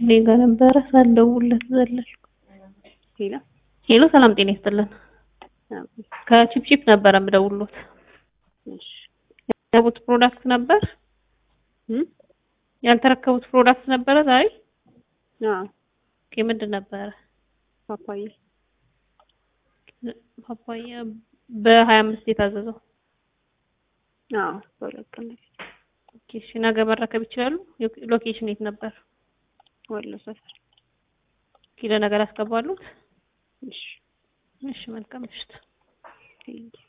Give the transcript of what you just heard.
ሌጋ ነበር ሳልደውልለት ዘለልኩ። ሄሎ ሰላም ጤና ይስጥልን። ከቺፕቺፕ ነበር የምደውልሎት። እሺ ያልተረከቡት ፕሮዳክት ነበር ያልተረከቡት ፕሮዳክት ነበረ ዛሬ? አዎ። ምንድን ነበረ? ፓፓያ በ25 የታዘዘው። አዎ በለቀለ። እሺ ነገ መረከብ ይችላሉ? ሎኬሽን የት ነበር? ወሎ ሰፈር። ለነገር አስገባሉት? እሺ መልካም ምሽት።